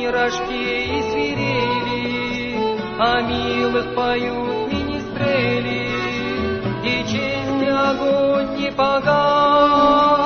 не рожки и свирели, о милых поют министрели, и честь огонь не погас.